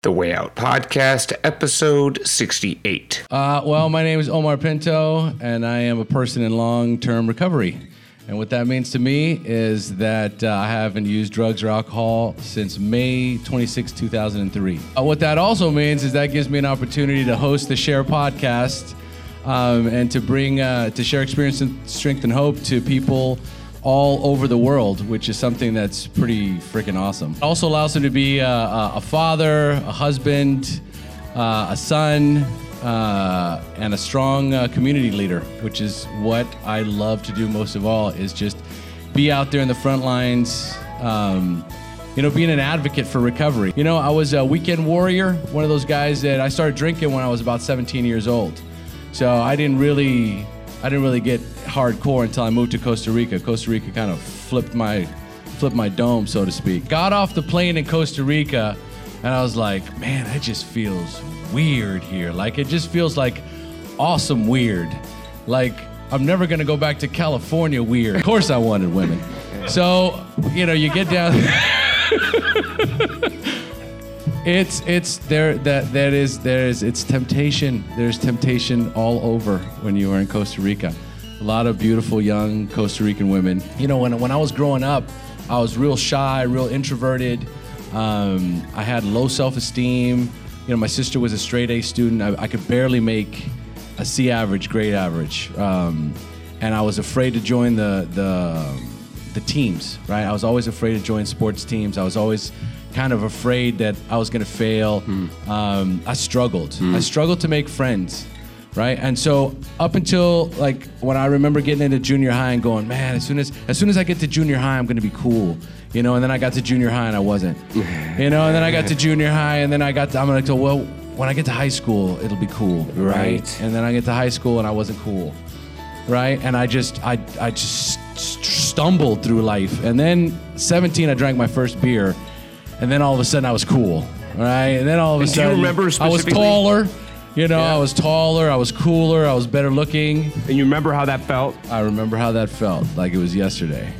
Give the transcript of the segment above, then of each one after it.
The Way Out Podcast, episode 68. Well, my name is Omar Pinto, and I am a person in long-term recovery. And what that means to me is that I haven't used drugs or alcohol since May 26, 2003. What that also means is that gives me an opportunity to host the Share podcast and to bring, to share experience and strength and hope to people all over the world, which is something that's pretty freaking awesome. It also allows him to be a father, a husband, a son, and a strong community leader, which is what I love to do most of all, is just be out there in the front lines, being an advocate for recovery. You know, I was a weekend warrior, one of those guys that I started drinking when I was about 17 years old. So I didn't really get hardcore until I moved to Costa Rica. Costa Rica kind of flipped my dome, so to speak. Got off the plane in Costa Rica, and I was like, man, it just feels weird here. Like, it just feels like awesome weird. Like, I'm never gonna go back to California weird. Of course I wanted women. So, you get down. It's temptation. There's temptation all over when you are in Costa Rica. A lot of beautiful young Costa Rican women. You know, when I was growing up, I was real shy, real introverted. I had low self-esteem. You know, my sister was a straight A student. I could barely make a C average, grade average, and I was afraid to join the teams. Right, I was always afraid to join sports teams. I was always kind of afraid that I was going to fail. I struggled. I struggled to make friends, right? And so up until like when I remember getting into junior high and going, man, as soon as I get to junior high, I'm going to be cool, and then I got to junior high and I wasn't, and then I got to junior high and then I'm like, well, when I get to high school, it'll be cool, right? And then I get to high school and I wasn't cool, right? And I just stumbled through life. And then 17, I drank my first beer. And then all of a sudden I was cool, right? And then all of a sudden do you remember I was taller, I was taller, I was cooler, I was better looking. And you remember how that felt? I remember how that felt, like it was yesterday,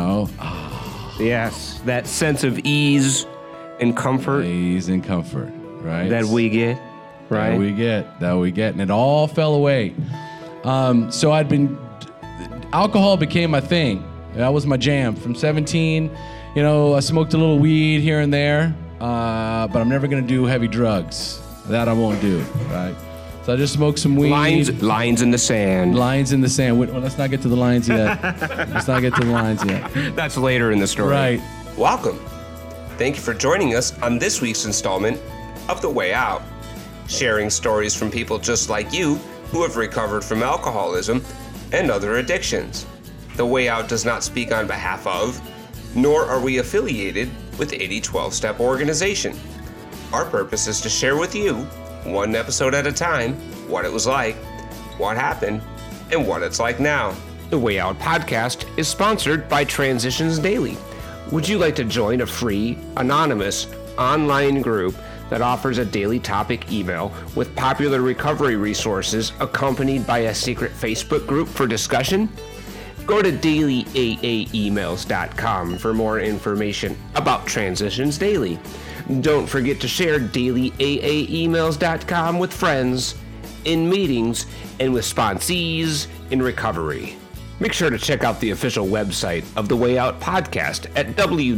Yes, that sense of ease and comfort. Ease and comfort, right? That we get, right? That we get, and it all fell away. So alcohol became my thing. That was my jam. From 17, I smoked a little weed here and there, but I'm never gonna do heavy drugs. That I won't do, right? So I just smoked some weed. Lines in the sand. Lines in the sand. Well, let's not get to the lines yet. That's later in the story. Right. Welcome. Thank you for joining us on this week's installment of The Way Out, sharing stories from people just like you who have recovered from alcoholism and other addictions. The Way Out does not speak on behalf of, nor are we affiliated with 8012-Step organization. Our purpose is to share with you, one episode at a time, what it was like, what happened, and what it's like now. The Way Out podcast is sponsored by Transitions Daily. Would you like to join a free, anonymous, online group that offers a daily topic email with popular recovery resources accompanied by a secret Facebook group for discussion? Go to dailyaaemails.com for more information about Transitions Daily. Don't forget to share dailyaaemails.com with friends, in meetings, and with sponsees in recovery. Make sure to check out the official website of the Way Out podcast at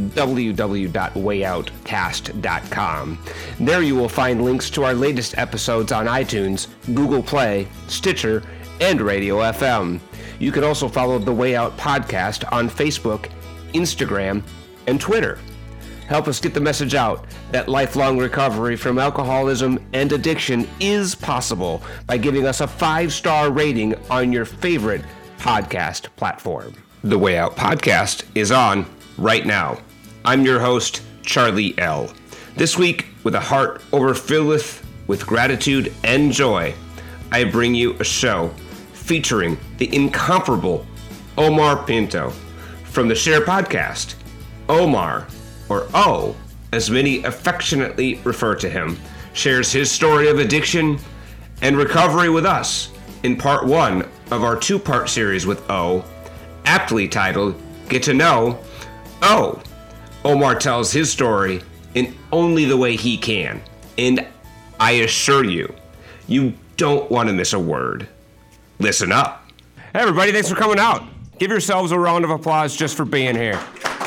www.wayoutcast.com. There you will find links to our latest episodes on iTunes, Google Play, Stitcher, and Radio FM. You can also follow the Way Out podcast on Facebook, Instagram, and Twitter. Help us get the message out that lifelong recovery from alcoholism and addiction is possible by giving us a 5-star rating on your favorite podcast platform. The Way Out podcast is on right now. I'm your host, Charlie L. This week, with a heart overfilled with gratitude and joy, I bring you a show featuring the incomparable Omar Pinto from the Share podcast. Omar, or O, as many affectionately refer to him, shares his story of addiction and recovery with us in part 1 of our 2-part series with O, aptly titled Get to Know O. Omar tells his story in only the way he can, And I assure you, you don't want to miss a word. Listen up. Hey everybody, thanks for coming out. Give yourselves a round of applause just for being here.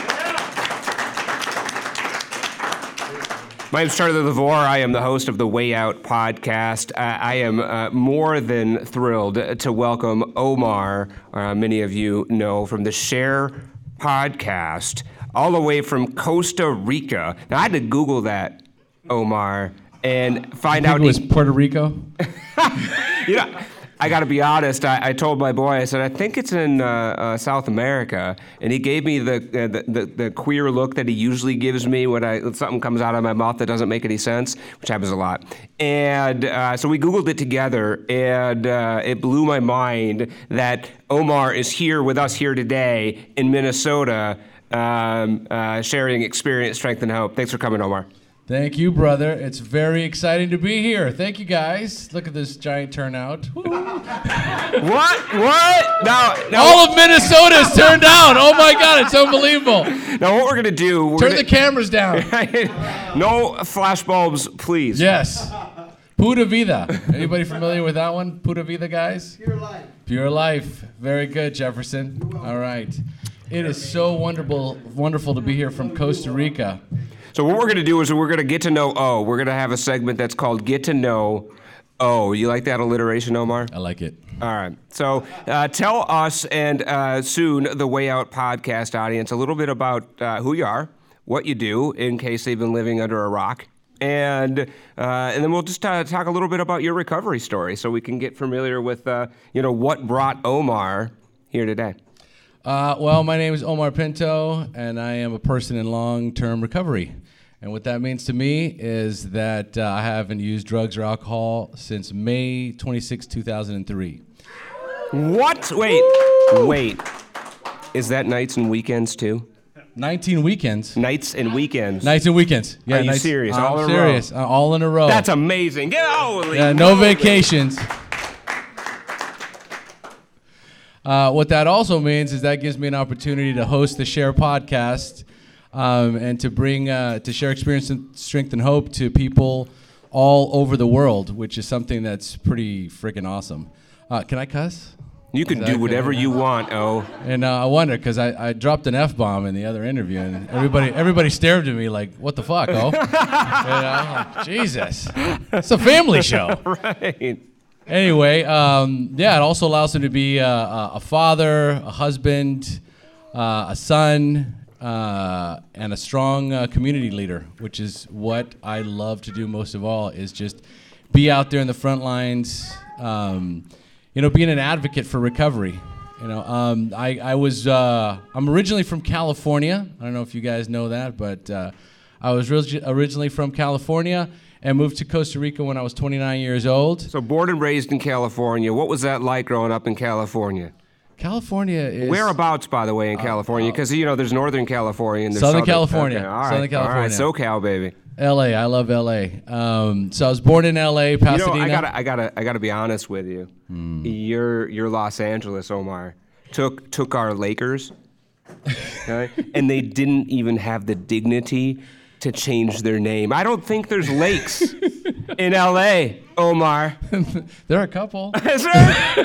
My name's Charlie LeVore. I am the host of the Way Out podcast. I am more than thrilled to welcome Omar, many of you know, from the Share podcast, all the way from Costa Rica. Now, I had to Google that, Omar, and find out... it was Puerto Rico? You know, I got to be honest. I told my boy, I said, I think it's in South America, and he gave me the queer look that he usually gives me when something comes out of my mouth that doesn't make any sense, which happens a lot. And so we Googled it together, and it blew my mind that Omar is here with us here today in Minnesota, sharing experience, strength, and hope. Thanks for coming, Omar. Thank you, brother. It's very exciting to be here. Thank you, guys. Look at this giant turnout. What? Now, all of Minnesota's turned out. Oh my God, it's unbelievable. Now, what we're gonna do? Turn the cameras down. No flashbulbs, please. Yes. Pura Vida. Anybody familiar with that one? Pura Vida, guys? Pure life. Pure life. Very good, Jefferson. All right. It is so wonderful to be here from Costa Rica. So what we're going to do is we're going to get to know O. We're going to have a segment that's called Get to Know O. You like that alliteration, Omar? I like it. All right. So tell us and soon the Way Out podcast audience a little bit about who you are, what you do, in case they've been living under a rock. And then we'll just talk a little bit about your recovery story so we can get familiar with, what brought Omar here today. Well, my name is Omar Pinto, and I am a person in long-term recovery. And what that means to me is that I haven't used drugs or alcohol since May 26, 2003. What? Wait. Is that nights and weekends too? 19 weekends. Nights and weekends. Nights and weekends. Yeah, Are you serious? All in a row? Serious. All in a row. That's amazing. No vacations. What that also means is that gives me an opportunity to host the Share podcast and to bring to share experience, and strength, and hope to people all over the world, which is something that's pretty freaking awesome. Can I cuss? You can do whatever you want, O. And I wonder, because I dropped an F-bomb in the other interview, and everybody stared at me like, what the fuck, O? Like, Jesus. It's a family show. Right. Anyway, it also allows him to be a father, a husband, a son, and a strong community leader, which is what I love to do most of all, is just be out there in the front lines, being an advocate for recovery. I'm originally from California. I don't know if you guys know that, but I was originally from California and moved to Costa Rica when I was 29 years old. So born and raised in California. What was that like growing up in California? California is... Whereabouts, by the way, in California? Because, there's Northern California and there's Southern California. Okay, all right. Southern California. All right, SoCal, baby. L.A. I love L.A. So I was born in L.A., Pasadena. I gotta be honest with you. You're Los Angeles, Omar. Took our Lakers, okay? And they didn't even have the dignity to change their name. I don't think there's lakes in L.A., Omar. There are a couple. Is there?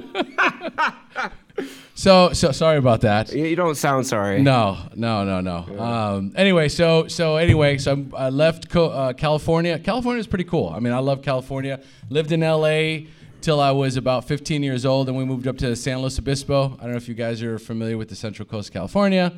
So sorry about that. You don't sound sorry. No. Anyway, so I left California. California is pretty cool. I mean, I love California. Lived in L.A. till I was about 15 years old, and we moved up to San Luis Obispo. I don't know if you guys are familiar with the Central Coast of California.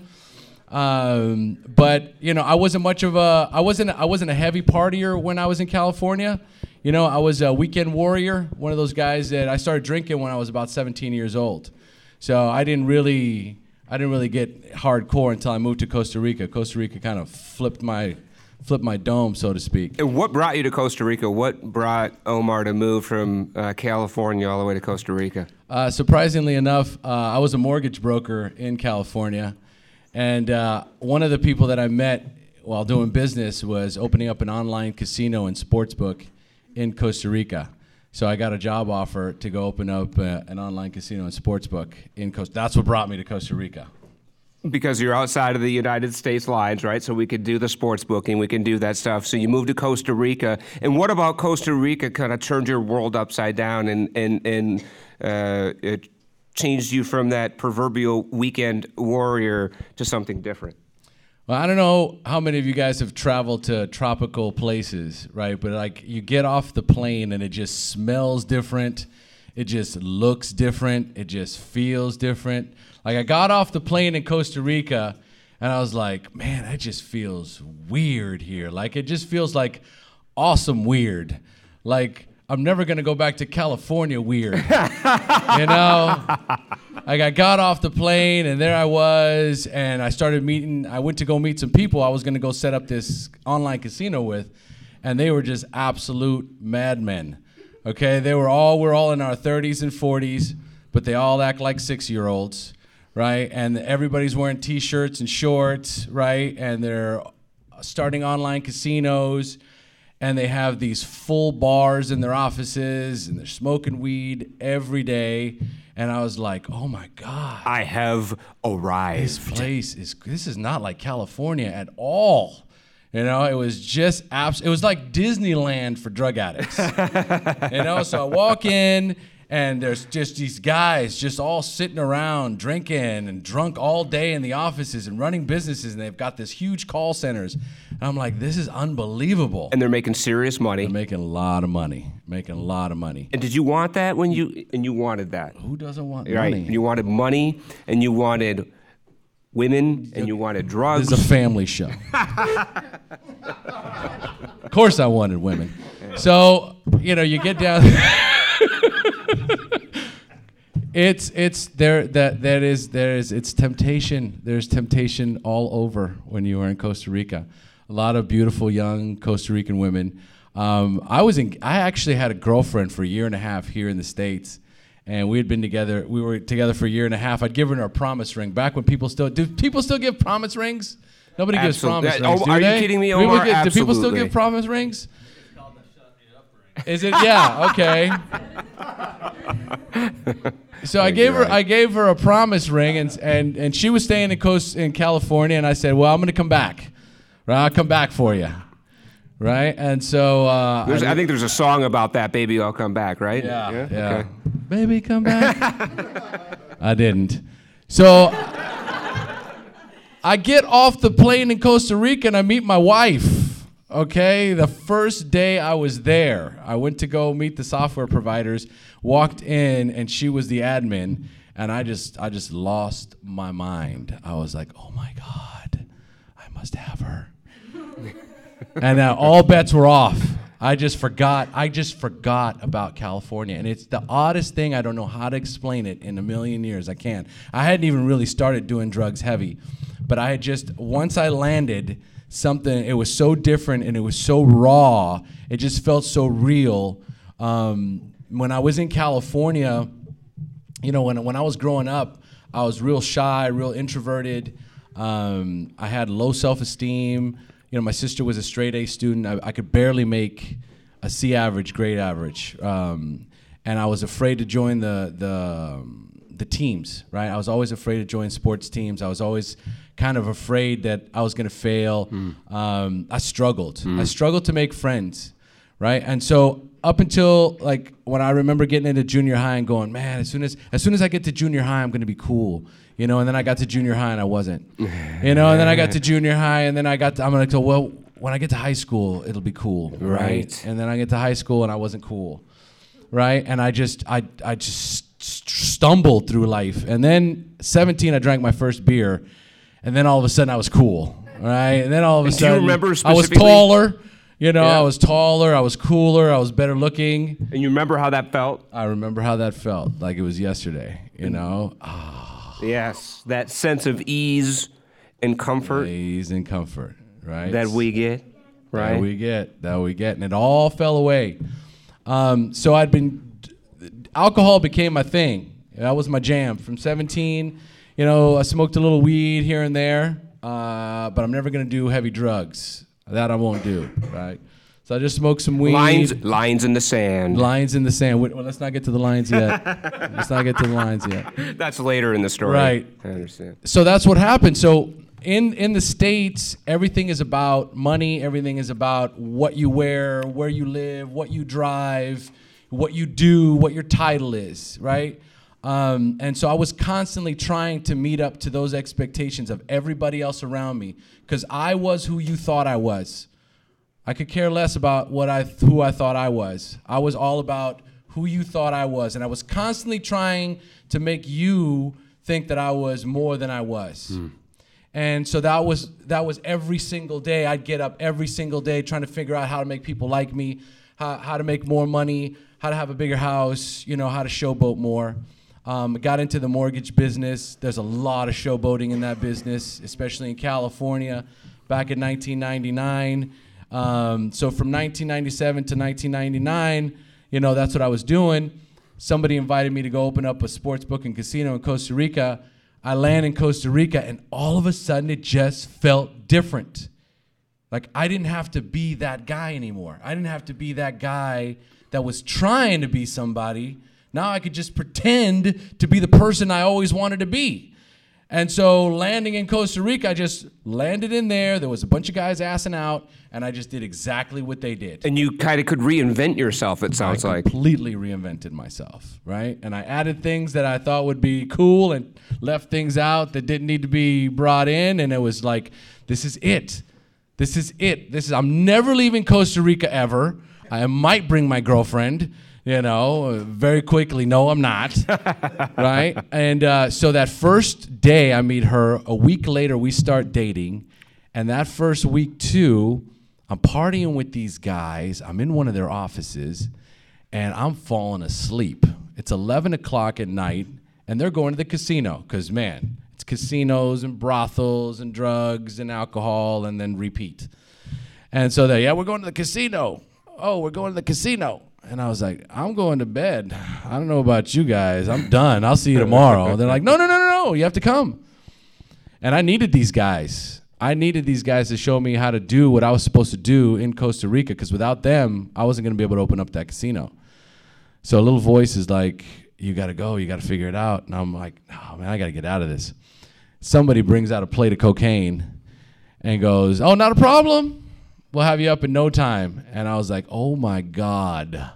But I wasn't a heavy partier when I was in California. I was a weekend warrior, one of those guys that I started drinking when I was about 17 years old. So I didn't really get hardcore until I moved to Costa Rica. Costa Rica kind of flipped my dome, so to speak. And what brought you to Costa Rica? What brought Omar to move from California all the way to Costa Rica? Surprisingly enough, I was a mortgage broker in California. And one of the people that I met while doing business was opening up an online casino and sportsbook in Costa Rica. So I got a job offer to go open up an online casino and sportsbook in Costa. That's what brought me to Costa Rica. because you're outside of the United States lines, right? So we could do the sports booking, we can do that stuff. So you moved to Costa Rica. And what about Costa Rica kind of turned your world upside down and it changed you from that proverbial weekend warrior to something different? Well, I don't know how many of you guys have traveled to tropical places, right? But like you get off the plane and it just smells different. It just looks different. It just feels different. Like I got off the plane in Costa Rica and I was like, man, that just feels weird here. Like it just feels like awesome weird. Like I'm never going to go back to California weird. You know? Like I got off the plane and there I was and I went to go meet some people I was going to go set up this online casino with, and they were just absolute madmen. Okay? We're all in our 30s and 40s, but they all act like 6-year-olds, right? And everybody's wearing t-shirts and shorts, right? And they're starting online casinos. And they have these full bars in their offices, and they're smoking weed every day. And I was like, oh my God. I have arrived. This is not like California at all. You know, it was just it was like Disneyland for drug addicts. You know, so I walk in, and there's just these guys just all sitting around drinking and drunk all day in the offices and running businesses, and they've got this huge call centers. And I'm like, this is unbelievable. And they're making serious money. They're making a lot of money. And did you want that when you wanted that? Who doesn't want right. money? You wanted money, and you wanted women, and you wanted drugs. This is a family show. Of course I wanted women. So, you know, you get down It's temptation. There's temptation all over when you are in Costa Rica. A lot of beautiful young Costa Rican women. I actually had a girlfriend for a year and a half here in the States, and we were together for a year and a half. I'd given her a promise ring back when do people still give promise rings? Nobody gives promise rings, do are they? you kidding me, Omar? Do people still give promise rings? Is it? Yeah. Okay. So I gave her a promise ring, and she was staying in California, and I said, well, I'm going to come back. Right? I'll come back for you. Right? And so I think there's a song about that, Baby, I'll Come Back, right? Yeah. Okay. Baby, come back. I didn't. So I get off the plane in Costa Rica and I meet my wife. Okay, the first day I was there, I went to go meet the software providers, walked in, and she was the admin, and I just lost my mind. I was like, oh my God, I must have her. And all bets were off. I just forgot about California. And it's the oddest thing. I don't know how to explain it in a million years. I can't. I hadn't even really started doing drugs heavy. But once I landed, something, it was so different and it was so raw. It just felt so real. When I was in California, you know, when I was growing up, I was real shy, real introverted. I had low self-esteem. You know, my sister was a straight A student. I could barely make a C average, grade average. And I was afraid to join the teams, right? I was always afraid to join sports teams. I was always kind of afraid that I was going to fail. I struggled. I struggled to make friends, right? And so up until like when I remember getting into junior high and going, man, as soon as I get to junior high, I'm going to be cool. You know, and then I got to junior high and I wasn't. You know, and then I got to junior high and then I'm going to go, well, when I get to high school, it'll be cool, right? And then I get to high school and I wasn't cool, right? And I just stumbled through life. And then 17, I drank my first beer, and then all of a sudden I was cool, right? And then all of a sudden, do you remember I was specifically? taller. You know, Yeah. I was taller, I was cooler, I was better looking. And you remember how that felt? I remember how that felt, like it was yesterday, you know? Yes, that sense of ease and comfort Ease and comfort, right? that we get, right? That we get, and it all fell away. So alcohol became my thing. That was my jam. From 17, you know, I smoked a little weed here and there, but I'm never gonna do heavy drugs. That I won't do, right? So I just smoked some weed. Lines in the sand. Lines in the sand. Well, let's not get to the lines yet. That's later in the story. Right. I understand. So that's what happened. So in the States, everything is about money. Everything is about what you wear, where you live, what you drive, what you do, what your title is, right? And so I was constantly trying to meet up to those expectations of everybody else around me, because I was who you thought I was. I could care less about who I thought I was. I was all about who you thought I was, and I was constantly trying to make you think that I was more than I was. And so that was every single day. I'd get up every single day trying to figure out how to make people like me, how to make more money, how to have a bigger house, how to showboat more. Got into the mortgage business. There's a lot of showboating in that business, especially in California back in 1999. So from 1997 to 1999, that's what I was doing. Somebody invited me to go open up a sports book and casino in Costa Rica. I land in Costa Rica, and all of a sudden it just felt different. Like I didn't have to be that guy anymore. I didn't have to be that guy that was trying to be somebody. Now I could just pretend to be the person I always wanted to be. And so landing in Costa Rica, I just landed in there. There was a bunch of guys assing out, and I just did exactly what they did. And you kind of could reinvent yourself, it sounds like. I completely reinvented myself, right? And I added things that I thought would be cool and left things out that didn't need to be brought in. And it was like, this is it. This is it. I'm never leaving Costa Rica ever. I might bring my girlfriend. Very quickly, no, I'm not, right? And so that first day I meet her, a week later we start dating, and that first week too, I'm partying with these guys. I'm in one of their offices, and I'm falling asleep. It's 11 o'clock at night, and they're going to the casino, because, man, it's casinos and brothels and drugs and alcohol and then repeat. And so we're going to the casino. Oh, we're going to the casino. And I was like, I'm going to bed. I don't know about you guys. I'm done. I'll see you tomorrow. They're like, no. You have to come. And I needed these guys. I needed these guys to show me how to do what I was supposed to do in Costa Rica, because without them, I wasn't going to be able to open up that casino. So a little voice is like, you got to go. You got to figure it out. And I'm like, oh, man, I got to get out of this. Somebody brings out a plate of cocaine and goes, oh, not a problem. We'll have you up in no time. And I was like, oh, my God.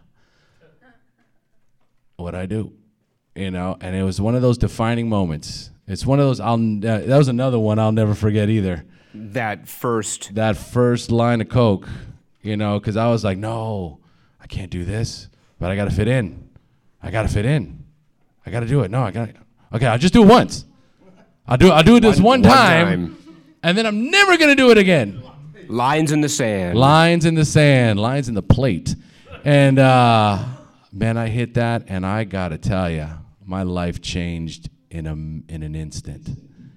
What'd I do? And it was one of those defining moments. It's one of those, that was another one I'll never forget either. That first line of coke, because I was like, no, I can't do this, but I got to fit in. I got to do it. No, okay, I'll just do it once. I'll do it this one time, and then I'm never going to do it again. Lines in the sand. Lines in the plate. And, man, I hit that, and I got to tell you, my life changed in an instant.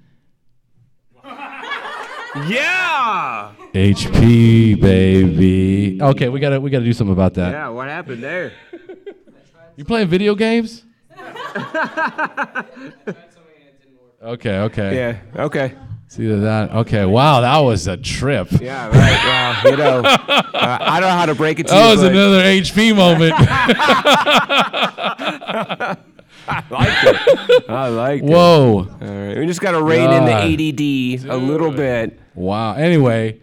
Yeah! HP, baby. Okay, we gotta do something about that. Yeah, what happened there? You playing video games? Okay. Yeah, okay. See that? Okay, wow, that was a trip. Yeah, right. Well, I don't know how to break it to you. That was another HP moment. I liked it. Whoa. All right. We just got to rein in the ADD a little bit. Wow. Anyway,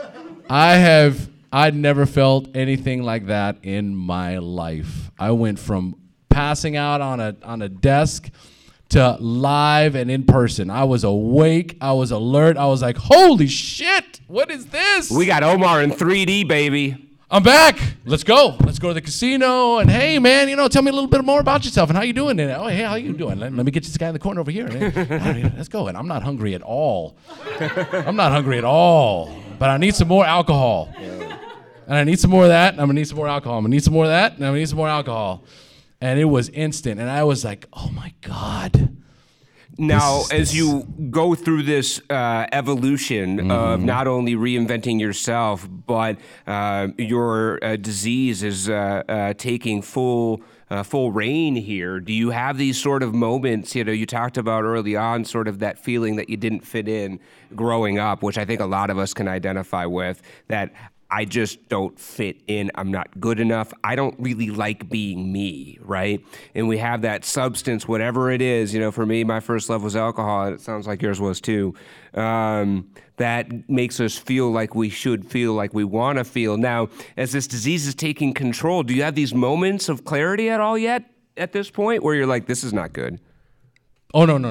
I'd never felt anything like that in my life. I went from passing out on a desk to live and in person. I was awake. I was alert. I was like, holy shit, what is this? We got Omar in 3D, baby. I'm back. Let's go. Let's go to the casino. And hey, man, tell me a little bit more about yourself and how you doing. And, oh, hey, how you doing? Let me get this guy in the corner over here. Let's go. And I'm not hungry at all. But I need some more alcohol. And I need some more of that. And I'm going to need some more alcohol. I'm going to need some more of that. And I'm going to need some more alcohol. And it was instant. And I was like, oh, my God. Now, as you go through this evolution of not only reinventing yourself, but your disease is taking full reign here, do you have these sort of moments, you talked about early on, sort of that feeling that you didn't fit in growing up, which I think a lot of us can identify with, that I just don't fit in. I'm not good enough. I don't really like being me, right? And we have that substance, whatever it is. For me, my first love was alcohol, and it sounds like yours was too. That makes us feel like we should feel, like we want to feel. Now, as this disease is taking control, do you have these moments of clarity at all yet at this point where you're like, this is not good? Oh, no.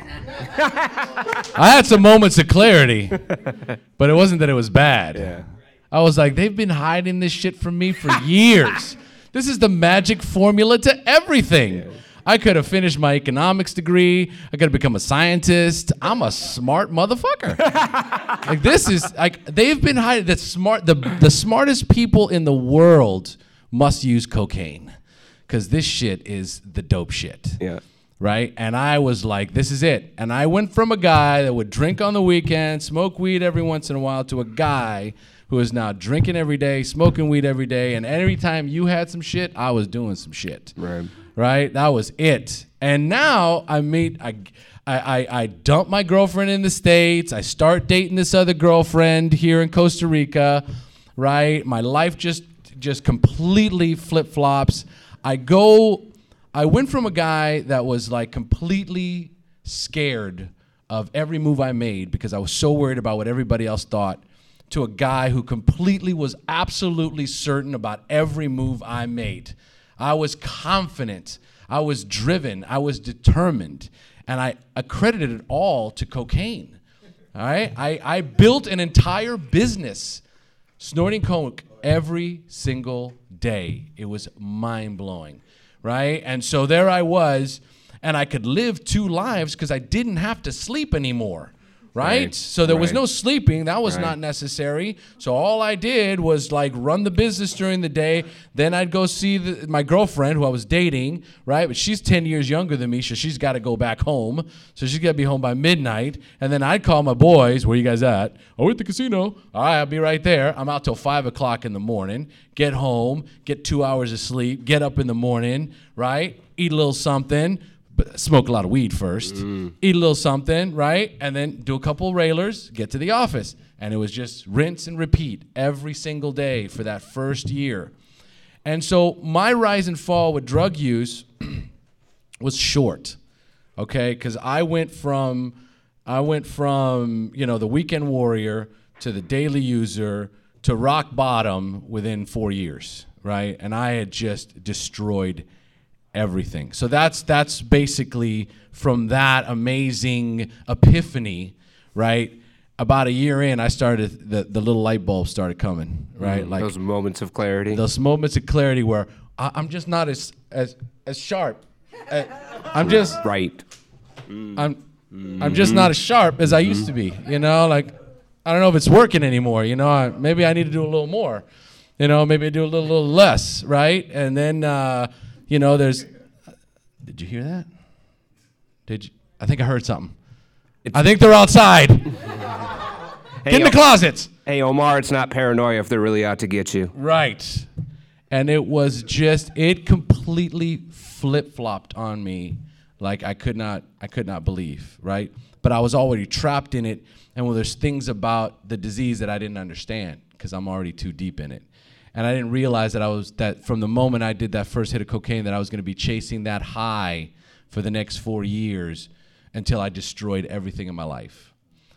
I had some moments of clarity, but it wasn't that it was bad. Yeah. I was like, they've been hiding this shit from me for years. This is the magic formula to everything. Yeah. I could have finished my economics degree. I could have become a scientist. I'm a smart motherfucker. Like, this is like, they've been hiding. The smartest people in the world must use cocaine, because this shit is the dope shit. Yeah. Right? And I was like, this is it. And I went from a guy that would drink on the weekend, smoke weed every once in a while, to a guy who is now drinking every day, smoking weed every day, and every time you had some shit, I was doing some shit. Right? That was it. And now I dump my girlfriend in the States. I start dating this other girlfriend here in Costa Rica. Right? My life just completely flip-flops. I went from a guy that was like completely scared of every move I made because I was so worried about what everybody else thought, to a guy who completely was absolutely certain about every move I made. I was confident. I was driven. I was determined. And I accredited it all to cocaine. All right? I built an entire business snorting coke every single day. It was mind-blowing. Right? And so there I was, and I could live two lives because I didn't have to sleep anymore. Right? So there was no sleeping. That was not necessary. So all I did was like run the business during the day. Then I'd go see my girlfriend who I was dating, right? But she's 10 years younger than me, so she's got to go back home. So she's got to be home by midnight. And then I'd call my boys, where you guys at? Oh, we're at the casino. All right, I'll be right there. I'm out till 5 o'clock in the morning. Get home, get 2 hours of sleep, get up in the morning, right? Eat a little something. Smoke a lot of weed first, eat a little something, right? And then do a couple of railers, get to the office. And it was just rinse and repeat every single day for that first year. And so my rise and fall with drug use was short, okay? Because I went from, the weekend warrior to the daily user to rock bottom within 4 years, right? And I had just destroyed everything. So that's basically from that amazing epiphany, right? About a year in, I started, the little light bulb started coming, right? Like those moments of clarity. Those moments of clarity where I'm just not as sharp. I'm just right. I'm just not as sharp as I used to be. Like I don't know if it's working anymore. Maybe I need to do a little more. Maybe I do a little less, right? And then there's. Did you hear that? Did you? I think I heard something. I think they're outside. Get in the closets. Hey, Omar, it's not paranoia if they're really out to get you. Right. And it completely flip-flopped on me like I could not believe, right? But I was already trapped in it, and there's things about the disease that I didn't understand because I'm already too deep in it. And I didn't realize that from the moment I did that first hit of cocaine that I was going to be chasing that high for the next 4 years until I destroyed everything in my life.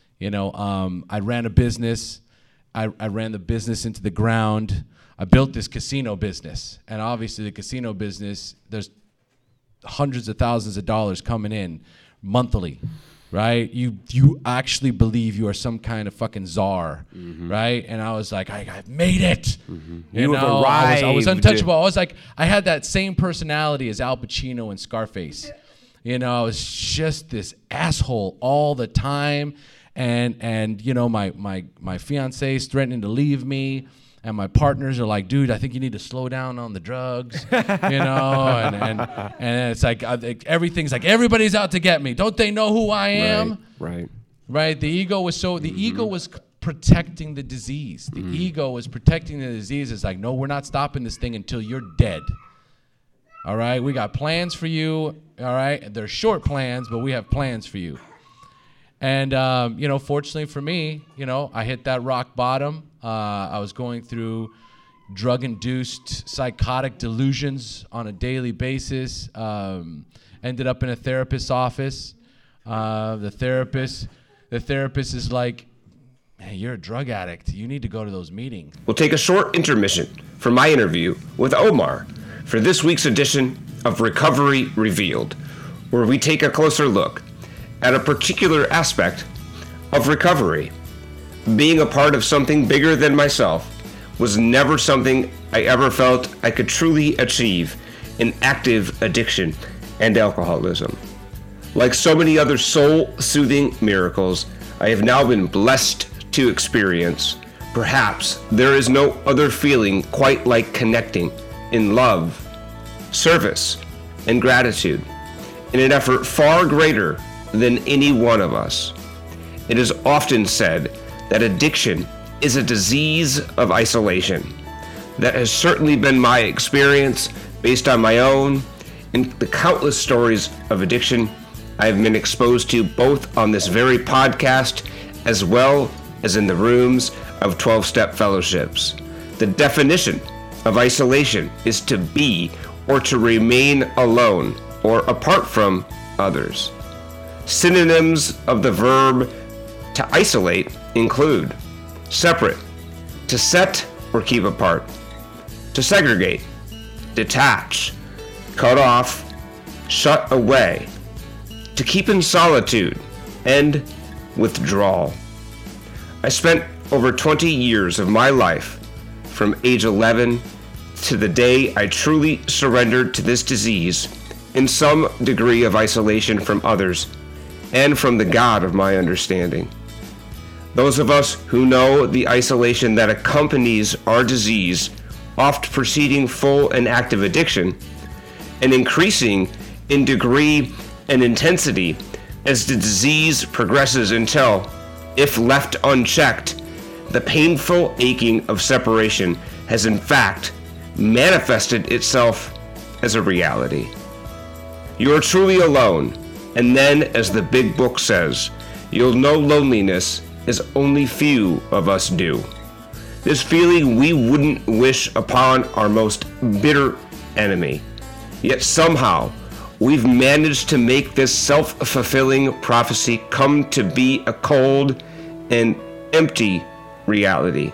I ran a business. I ran the business into the ground. I built this casino business. And obviously the casino business, there's hundreds of thousands of dollars coming in monthly. Right? You actually believe you are some kind of fucking czar, right? And I was like, I've made it. You have arrived. I was untouchable. I was like, I had that same personality as Al Pacino in Scarface. I was just this asshole all the time. And my fiance is threatening to leave me. And my partners are like, dude, I think you need to slow down on the drugs, and it's like everything's like everybody's out to get me. Don't they know who I am? Right. The ego was protecting the disease. The ego was protecting the disease. It's like, no, we're not stopping this thing until you're dead. All right, we got plans for you. All right, they're short plans, but we have plans for you. And fortunately for me, I hit that rock bottom. I was going through drug-induced psychotic delusions on a daily basis. Ended up in a therapist's office. The therapist is like, "Hey, you're a drug addict. You need to go to those meetings." We'll take a short intermission from my interview with Omar for this week's edition of Recovery Revealed, where we take a closer look at a particular aspect of recovery. Being a part of something bigger than myself was never something I ever felt I could truly achieve in active addiction and alcoholism. Like so many other soul-soothing miracles I have now been blessed to experience, perhaps there is no other feeling quite like connecting in love, service, and gratitude in an effort far greater than any one of us. It is often said that addiction is a disease of isolation. That has certainly been my experience based on my own and the countless stories of addiction I have been exposed to both on this very podcast as well as in the rooms of 12-step fellowships. The definition of isolation is to be or to remain alone or apart from others. Synonyms of the verb to isolate include separate, to set or keep apart, to segregate, detach, cut off, shut away, to keep in solitude, and withdrawal. I spent over 20 years of my life, from age 11 to the day I truly surrendered to this disease, in some degree of isolation from others and from the God of my understanding. Those of us who know the isolation that accompanies our disease, oft preceding full and active addiction, and increasing in degree and intensity as the disease progresses until, if left unchecked, the painful aching of separation has in fact manifested itself as a reality. You are truly alone, and then, as the big book says, you'll know loneliness as only few of us do. This feeling we wouldn't wish upon our most bitter enemy. Yet somehow, we've managed to make this self-fulfilling prophecy come to be a cold and empty reality.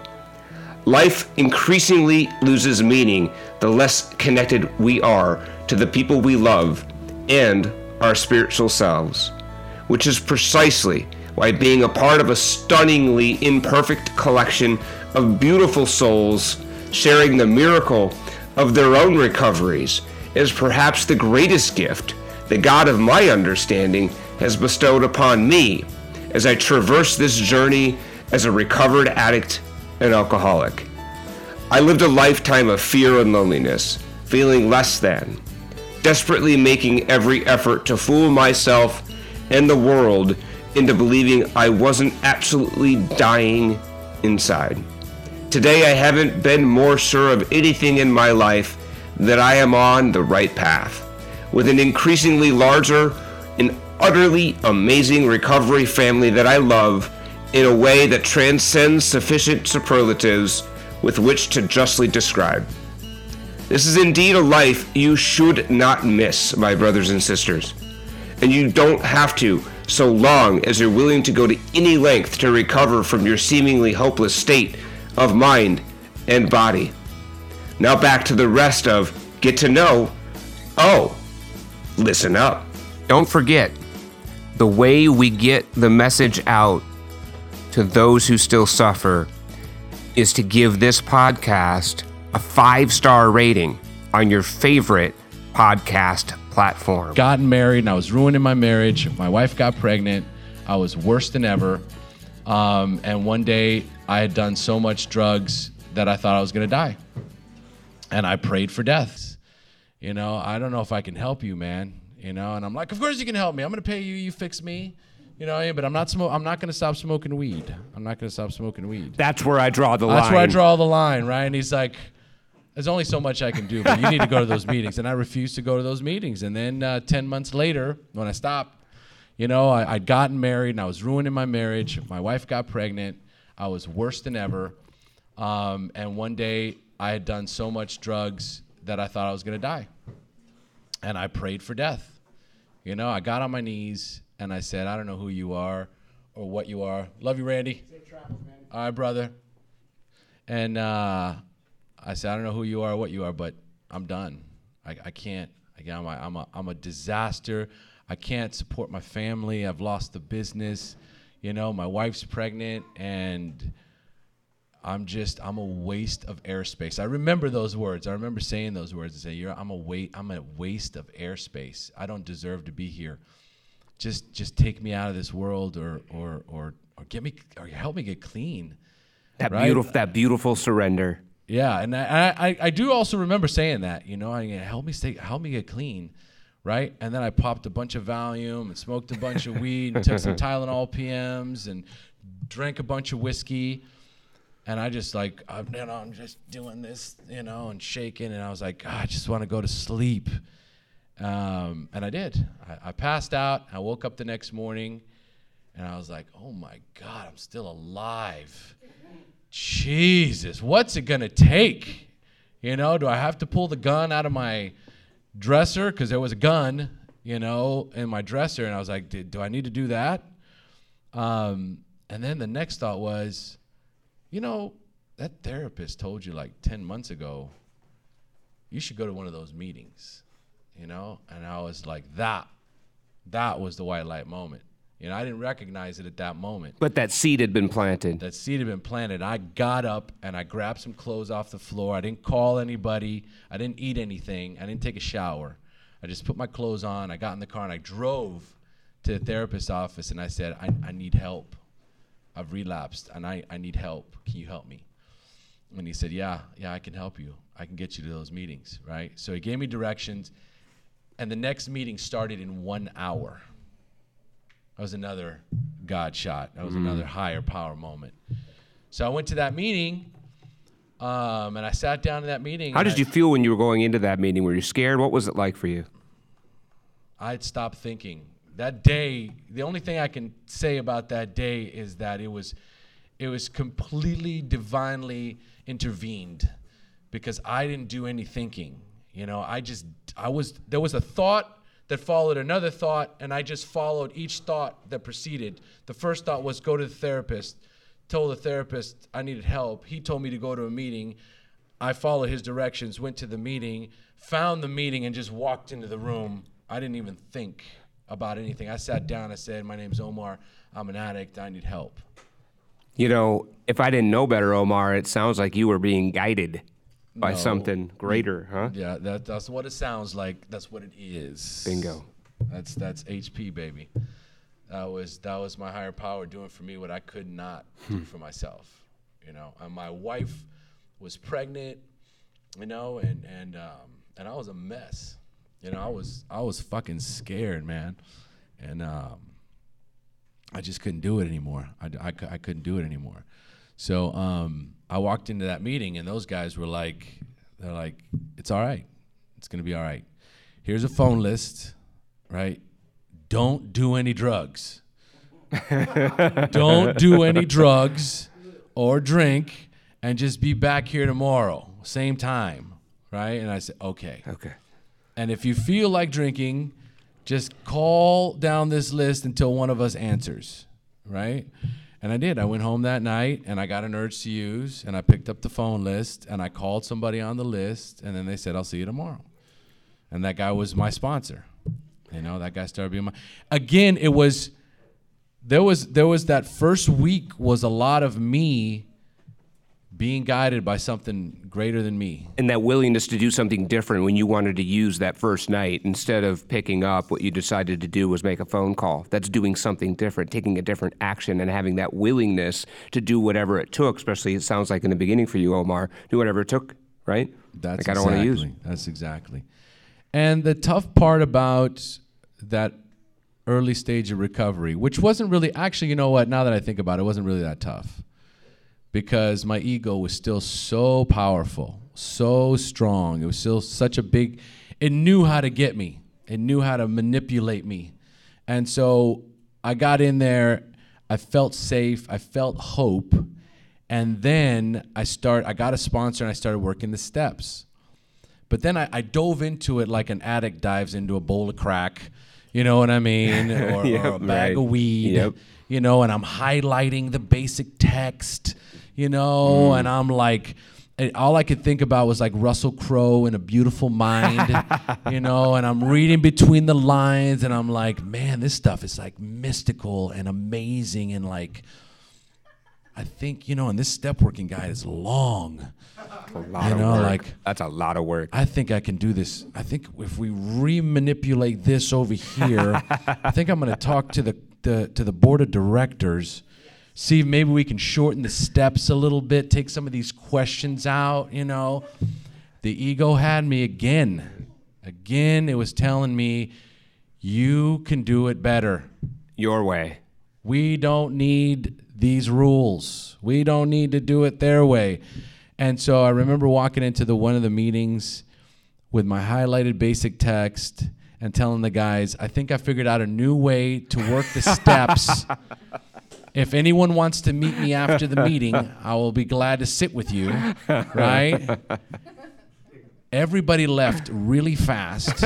Life increasingly loses meaning the less connected we are to the people we love and our spiritual selves, which is precisely why being a part of a stunningly imperfect collection of beautiful souls sharing the miracle of their own recoveries is perhaps the greatest gift the God of my understanding has bestowed upon me as I traverse this journey as a recovered addict and alcoholic. I lived a lifetime of fear and loneliness, feeling less than, desperately making every effort to fool myself and the world into believing I wasn't absolutely dying inside. Today, I haven't been more sure of anything in my life that I am on the right path, with an increasingly larger and utterly amazing recovery family that I love in a way that transcends sufficient superlatives with which to justly describe. This is indeed a life you should not miss, my brothers and sisters, and you don't have to, so long as you're willing to go to any length to recover from your seemingly hopeless state of mind and body. Now back to the rest of Get to Know. Oh, listen up. Don't forget, the way we get the message out to those who still suffer is to give this podcast a 5-star rating on your favorite podcast platform. Gotten married and I was ruining my marriage. My wife got pregnant. I was worse than ever. And one day I had done so much drugs that I thought I was going to die. And I prayed for death. You know, I don't know if I can help you, man. You know, and I'm like, of course you can help me. I'm going to pay you. You fix me. You know, but I'm not going to stop smoking weed. I'm not going to stop smoking weed. That's where I draw the line. That's where I draw the line, right? And he's like, there's only so much I can do, but you need to go to those meetings. And I refused to go to those meetings. And then 10 months later, when I stopped, you know, I'd gotten married and I was ruining my marriage. My wife got pregnant. I was worse than ever. And one day I had done so much drugs that I thought I was going to die. And I prayed for death. You know, I got on my knees and I said, I don't know who you are or what you are. Love you, Randy. Safe travels, man. All right, brother. And I said, I don't know who you are or what you are, but I'm done. I can't. Again, I'm a disaster. I can't support my family. I've lost the business. You know, my wife's pregnant, and I'm a waste of airspace. I remember those words. I remember saying those words and saying, I'm a waste of airspace. I don't deserve to be here. Just take me out of this world, or get me, or help me get clean. That beautiful surrender. Yeah, and I do also remember saying that, you know, help me get clean, right? And then I popped a bunch of Valium and smoked a bunch of weed and took some Tylenol PMs and drank a bunch of whiskey, and I just I'm just doing this, you know, and shaking, and I was like, I just want to go to sleep, and I did. I passed out. I woke up the next morning, and I was like, oh my God, I'm still alive. Jesus, what's it going to take? You know, do I have to pull the gun out of my dresser? Because there was a gun, you know, in my dresser. And I was like, do I need to do that? And then the next thought was, you know, that therapist told you like 10 months ago, you should go to one of those meetings, you know? And I was like, that was the white light moment. You know, I didn't recognize it at that moment. But that seed had been planted. That seed had been planted. I got up and I grabbed some clothes off the floor. I didn't call anybody. I didn't eat anything. I didn't take a shower. I just put my clothes on. I got in the car and I drove to the therapist's office and I said, I need help. I've relapsed and I need help. Can you help me? And he said, yeah, I can help you. I can get you to those meetings, right? So he gave me directions, and the next meeting started in 1 hour. That was another God shot. That was another higher power moment. So I went to that meeting, and I sat down in that meeting. How did you feel when you were going into that meeting? Were you scared? What was it like for you? I'd stopped thinking. That day, the only thing I can say about that day is that it was completely divinely intervened, because I didn't do any thinking. You know, there was a thought that followed another thought, and I just followed each thought that preceded. The first thought was go to the therapist, told the therapist I needed help. He told me to go to a meeting. I followed his directions, went to the meeting, found the meeting, and just walked into the room. I didn't even think about anything. I sat down, I said, my name's Omar, I'm an addict, I need help. You know, if I didn't know better, Omar, it sounds like you were being guided by something greater, huh? Yeah, that's what it sounds like. That's what it is. Bingo. That's HP, baby. That was my higher power doing for me what I could not do for myself. You know, and my wife was pregnant, you know, and I was a mess. You know, I was fucking scared, man, and I just couldn't do it anymore. I couldn't do it anymore. So I walked into that meeting, and those guys were like, it's all right. It's going to be all right. Here's a phone list, right? Don't do any drugs. Don't do any drugs or drink, and just be back here tomorrow, same time, right? And I said, okay. Okay. And if you feel like drinking, just call down this list until one of us answers, right? And I did. I went home that night, and I got an urge to use, and I picked up the phone list, and I called somebody on the list, and then they said, I'll see you tomorrow. And that guy was my sponsor. You know, that guy started being my... Again, there was that first week was a lot of me being guided by something greater than me. And that willingness to do something different when you wanted to use that first night, instead of picking up, what you decided to do was make a phone call. That's doing something different, taking a different action, and having that willingness to do whatever it took, especially it sounds like in the beginning for you, Omar, do whatever it took, right? That's like, I don't want to use. That's exactly. And the tough part about that early stage of recovery, which wasn't really, actually, you know what, now that I think about it, it wasn't really that tough. Because my ego was still so powerful, so strong. It was still such a big, it knew how to get me. It knew how to manipulate me. And so I got in there, I felt safe, I felt hope, And then I got a sponsor and I started working the steps. But then I dove into it like an addict dives into a bowl of crack, you know what I mean? Or a bag of weed, you know, and I'm highlighting the basic text, you know, and I'm like, all I could think about was like Russell Crowe in A Beautiful Mind, you know, and I'm reading between the lines and I'm like, man, this stuff is like mystical and amazing and like, I think, you know, and this step working guide is long. A lot of work. Like, that's a lot of work. I think I can do this. I think if we remanipulate this over here, I think I'm going to talk to the board of directors, see if maybe we can shorten the steps a little bit, take some of these questions out, you know. The ego had me again. Again, it was telling me, you can do it better. Your way. We don't need these rules. We don't need to do it their way. And so I remember walking into one of the meetings with my highlighted basic text and telling the guys, I think I figured out a new way to work the steps. If anyone wants to meet me after the meeting, I will be glad to sit with you, right? Everybody left really fast.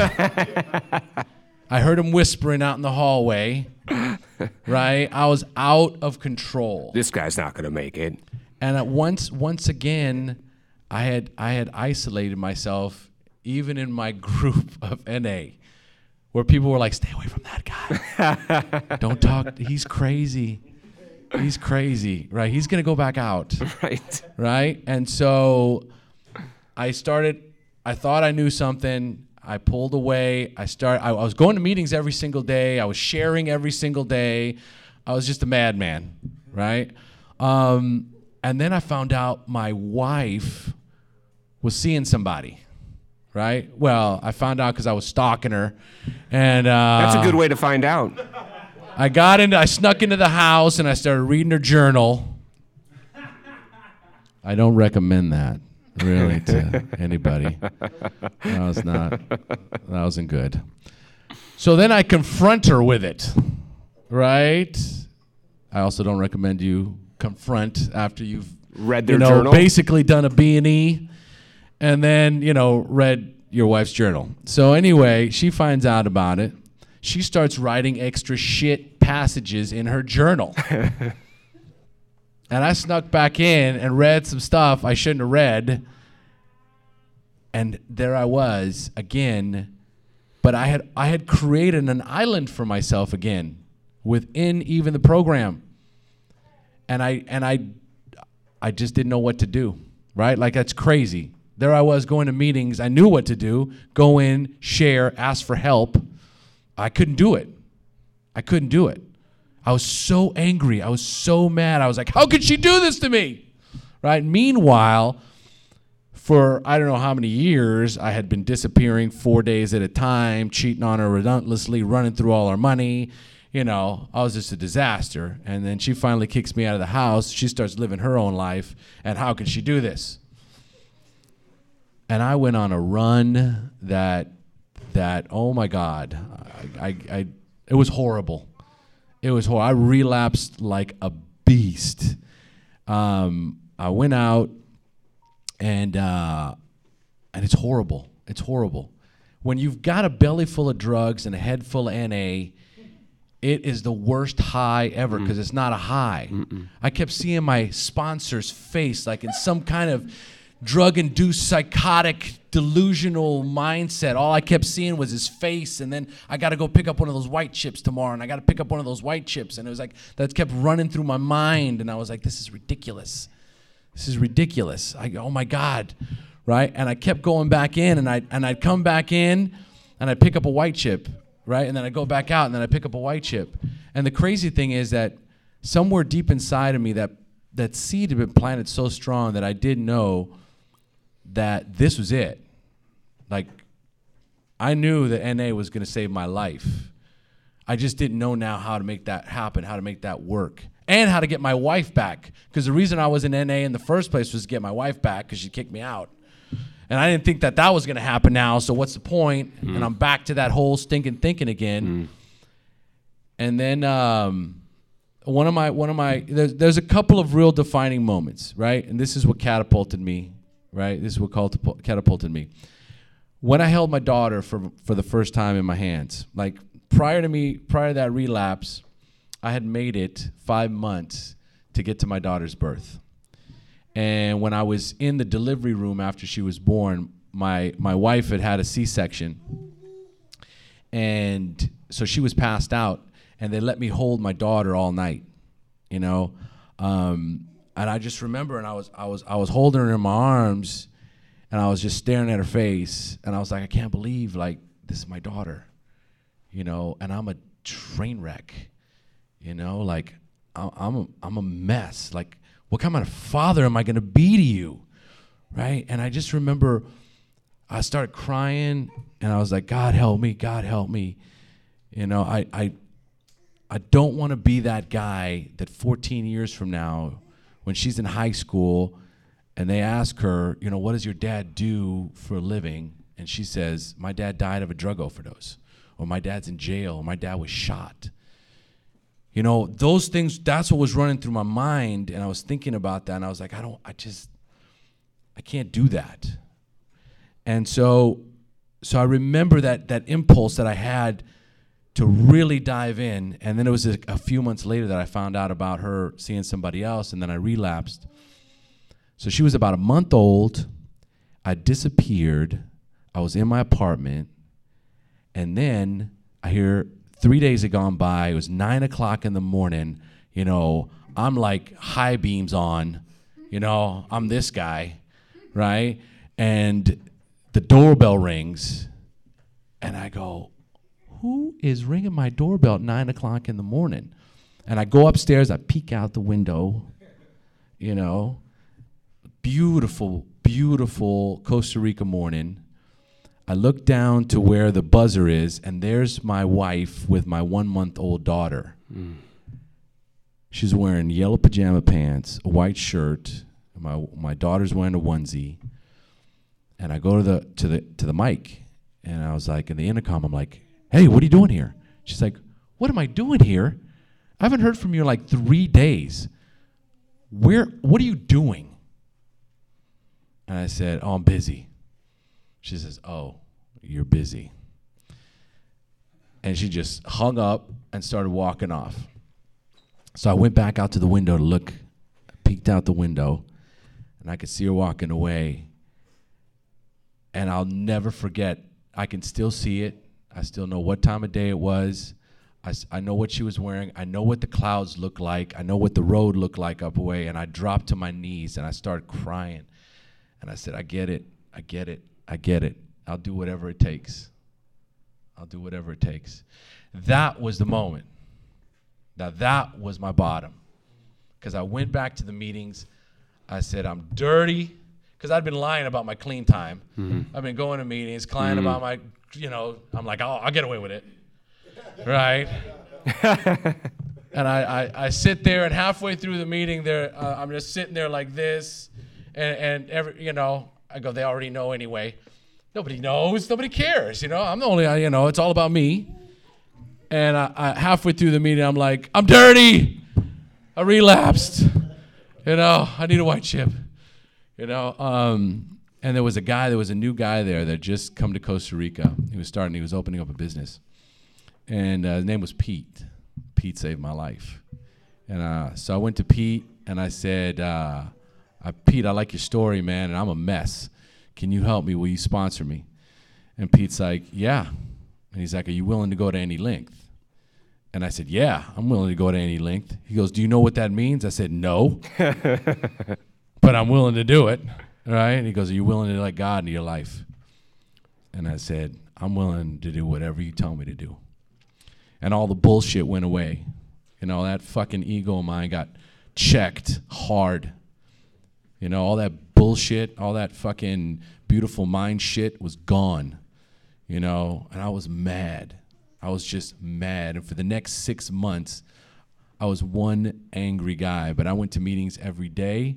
I heard them whispering out in the hallway, right? I was out of control. This guy's not going to make it. And once again, I had isolated myself, even in my group of NA, where people were like, stay away from that guy. Don't talk. He's crazy. He's crazy, right? He's going to go back out. Right? And so I thought I knew something. I pulled away. I was going to meetings every single day. I was sharing every single day. I was just a madman, right? And then I found out my wife was seeing somebody, right? Well, I found out because I was stalking her. And that's a good way to find out. I snuck into the house and I started reading her journal. I don't recommend that, really, to anybody. That wasn't good. So then I confront her with it, right? I also don't recommend you confront after you've read their journal, basically done a B&E, and then read your wife's journal. So anyway, she finds out about it. She starts writing extra shit passages in her journal. And I snuck back in and read some stuff I shouldn't have read. And there I was again, but I had created an island for myself again within even the program. And I just didn't know what to do, right? Like, that's crazy. There I was going to meetings. I knew what to do. Go in, share, ask for help. I couldn't do it. I was so angry. I was so mad. I was like, how could she do this to me? Right? Meanwhile, for I don't know how many years, I had been disappearing 4 days at a time, cheating on her relentlessly, running through all her money. I was just a disaster. And then she finally kicks me out of the house. She starts living her own life. And how can she do this? And I went on a run that oh my God, it was horrible. It was horrible. I relapsed like a beast. I went out and it's horrible. It's horrible. When you've got a belly full of drugs and a head full of NA, it is the worst high ever because it's not a high. I kept seeing my sponsor's face like in some kind of drug-induced psychotic delusional mindset. All I kept seeing was his face, and then I got to go pick up one of those white chips tomorrow, and I got to pick up one of those white chips, and it was like that kept running through my mind, and I was like, this is ridiculous. Oh my God, right? And I kept going back in, and I'd come back in, and I'd pick up a white chip, right? And then I'd go back out, and then I'd pick up a white chip. And the crazy thing is that somewhere deep inside of me, that seed had been planted so strong that I didn't know that this was it. Like, I knew that NA was going to save my life. I just didn't know now how to make that happen, how to make that work, and how to get my wife back. Because the reason I was in NA in the first place was to get my wife back because she kicked me out. And I didn't think that was going to happen now, so what's the point? And I'm back to that whole stinking thinking again. And then there's a couple of real defining moments, right? And this is what catapulted me, right? This is what catapulted me. When I held my daughter for the first time in my hands, like prior to that relapse, I had made it 5 months to get to my daughter's birth. And when I was in the delivery room after she was born, my wife had a C-section. And so she was passed out, and they let me hold my daughter all night, you know. And I just remember, and I was holding her in my arms, and I was just staring at her face, and I was like, I can't believe, like, this is my daughter, you know, and I'm a train wreck, you know, like, I'm a mess. Like, what kind of father am I going to be to you, right? And I just remember I started crying, and I was like, God help me, God help me. You know, I don't want to be that guy that 14 years from now, when she's in high school, and they ask her, you know, what does your dad do for a living? And she says, my dad died of a drug overdose, or my dad's in jail, or my dad was shot. You know, those things, that's what was running through my mind, and I was thinking about that, and I was like, I can't do that. And so I remember that impulse that I had to really dive in, and then it was a few months later that I found out about her seeing somebody else, and then I relapsed. So she was about a month old. I disappeared. I was in my apartment, and then I hear 3 days had gone by. It was 9 o'clock in the morning. You know, I'm like high beams on. You know, I'm this guy, right? And the doorbell rings, and I go, who is ringing my doorbell at 9 o'clock in the morning? And I go upstairs, I peek out the window, you know, beautiful, beautiful Costa Rica morning. I look down to where the buzzer is, and there's my wife with my 1-month-old daughter. She's wearing yellow pajama pants, a white shirt. My daughter's wearing a onesie. And I go to the mic, and I was like, in the intercom, I'm like, hey, what are you doing here? She's like, what am I doing here? I haven't heard from you in like 3 days. What are you doing? And I said, oh, I'm busy. She says, oh, you're busy. And she just hung up and started walking off. So I went back out to the window to look, peeked out the window, and I could see her walking away. And I'll never forget, I can still see it. I still know what time of day it was. I know what she was wearing. I know what the clouds looked like. I know what the road looked like up away. And I dropped to my knees, and I started crying. And I said, I get it. I get it. I get it. I'll do whatever it takes. I'll do whatever it takes. That was the moment. Now, that was my bottom. Because I went back to the meetings. I said, I'm dirty. Because I'd been lying about my clean time. Mm-hmm. I've been going to meetings, lying about my, you know, I'm like, oh, I'll get away with it. Right? And I sit there, and halfway through the meeting, I'm just sitting there like this. And every, you know, I go, they already know anyway. Nobody knows. Nobody cares. You know, I'm the only, you know, it's all about me. And I halfway through the meeting, I'm like, I'm dirty. I relapsed. You know, I need a white chip. You know, and there was a new guy there that just come to Costa Rica. He was opening up a business. And his name was Pete. Pete saved my life. And so I went to Pete, and I said, Pete, I like your story, man, and I'm a mess. Can you help me? Will you sponsor me? And Pete's like, yeah. And he's like, are you willing to go to any length? And I said, yeah, I'm willing to go to any length. He goes, do you know what that means? I said, no. But I'm willing to do it, right? And he goes, are you willing to let God into your life? And I said, I'm willing to do whatever you tell me to do. And all the bullshit went away. You know, that fucking ego of mine got checked hard. You know, all that bullshit, all that fucking beautiful mind shit was gone. You know, and I was mad. I was just mad. And for the next 6 months, I was one angry guy. But I went to meetings every day.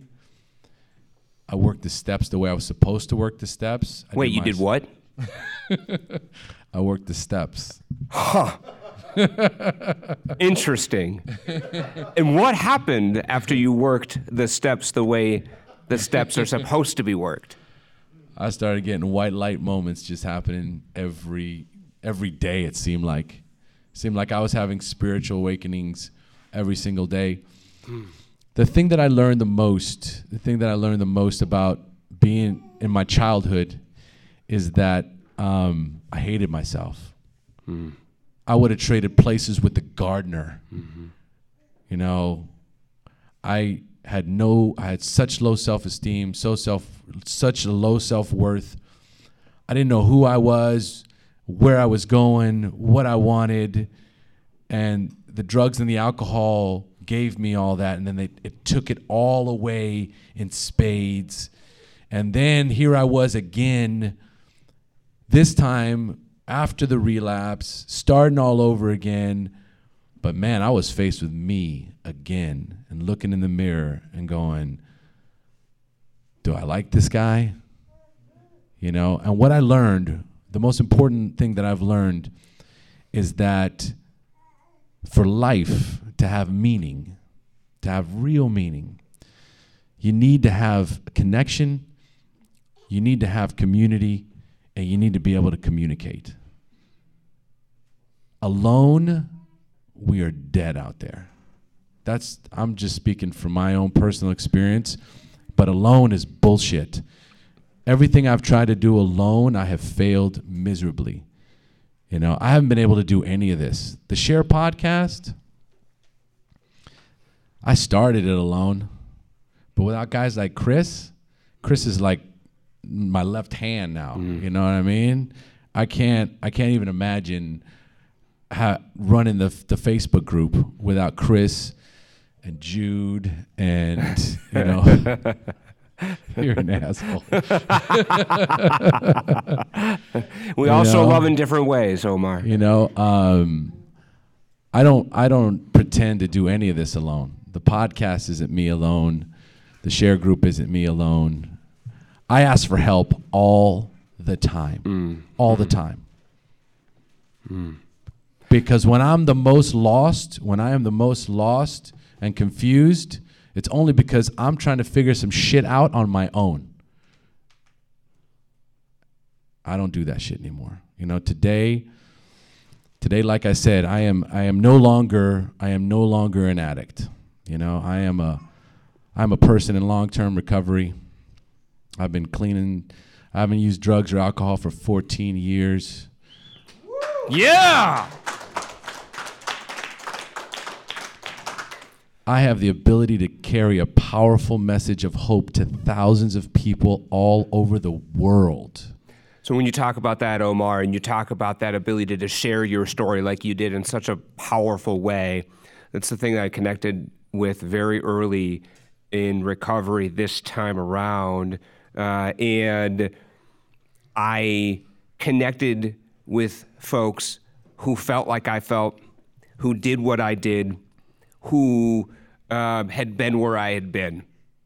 I worked the steps the way I was supposed to work the steps. Wait, you did what? I worked the steps. Huh. Interesting. And what happened after you worked the steps the way the steps are supposed to be worked? I started getting white light moments just happening every day, it seemed like. It seemed like I was having spiritual awakenings every single day. The thing that I learned the most about being in my childhood is that I hated myself. I would have traded places with the gardener. You know, I had such low self-esteem, such a low self-worth. I didn't know who I was, where I was going, what I wanted, and the drugs and the alcohol gave me all that, and then it took it all away in spades. And then here I was again, this time after the relapse, starting all over again. But man, I was faced with me again and looking in the mirror and going, do I like this guy? You know, and what I learned, the most important thing that I've learned is that for life to have meaning, to have real meaning, you need to have a connection, you need to have community, and you need to be able to communicate. Alone, we are dead out there. I'm just speaking from my own personal experience, but alone is bullshit. Everything I've tried to do alone, I have failed miserably. You know, I haven't been able to do any of this. The Share podcast, I started it alone, but without guys like Chris is like my left hand now. You know what I mean? I can't even imagine running the Facebook group without Chris and Jude and, you know, you're an asshole. We also love in different ways, Omar. You know, I don't pretend to do any of this alone. The podcast isn't me alone. The Share group isn't me alone. I ask for help all the time. All the time. Because when I am the most lost and confused, it's only because I'm trying to figure some shit out on my own. I don't do that shit anymore. You know, today, like I said, I am no longer an addict. You know, I'm a person in long-term recovery. I've been cleaning. I haven't used drugs or alcohol for 14 years. Yeah! I have the ability to carry a powerful message of hope to thousands of people all over the world. So when you talk about that, Omar, and you talk about that ability to share your story like you did in such a powerful way, that's the thing that I connected with very early in recovery this time around. And I connected with folks who felt like I felt, who did what I did, who had been where I had been.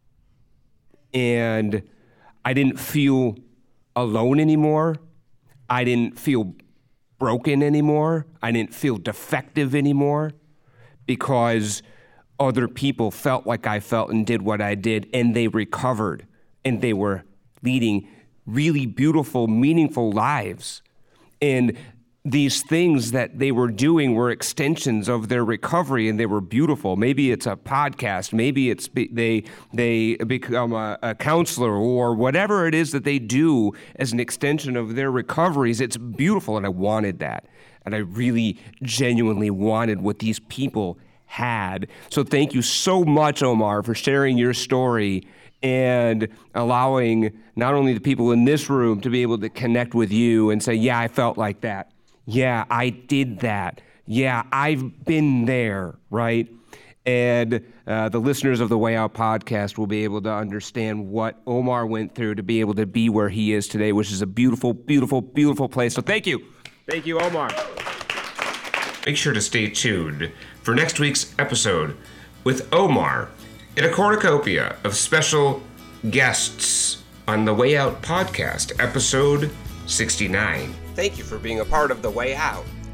And I didn't feel alone anymore. I didn't feel broken anymore. I didn't feel defective anymore because other people felt like I felt and did what I did, and they recovered, and they were leading really beautiful, meaningful lives. And these things that they were doing were extensions of their recovery, and they were beautiful. Maybe it's a podcast. Maybe it's they become a counselor, or whatever it is that they do as an extension of their recoveries. It's beautiful, and I wanted that. And I really genuinely wanted what these people had. So thank you so much, Omar, for sharing your story and allowing not only the people in this room to be able to connect with you and say, yeah, I felt like that. Yeah, I did that. Yeah, I've been there, right? And the listeners of the Way Out podcast will be able to understand what Omar went through to be able to be where he is today, which is a beautiful, beautiful, beautiful place. So thank you. Thank you, Omar. Make sure to stay tuned for next week's episode with Omar in a cornucopia of special guests on the Way Out podcast, episode 69. Thank you for being a part of The Way Out.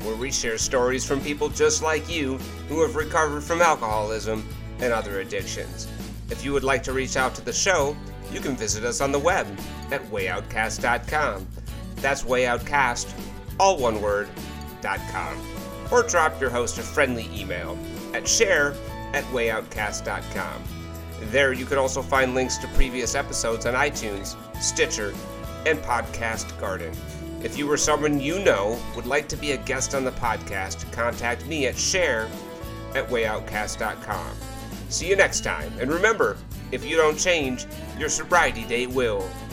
where we share stories from people just like you who have recovered from alcoholism and other addictions. If you would like to reach out to the show, you can visit us on the web at wayoutcast.com. That's wayoutcast, all one word, .com. Or drop your host a friendly email at share@wayoutcast.com. There you can also find links to previous episodes on iTunes, Stitcher, and Podcast Garden. If you or someone you know would like to be a guest on the podcast, contact me at share@wayoutcast.com. See you next time, and remember, if you don't change, your sobriety date will.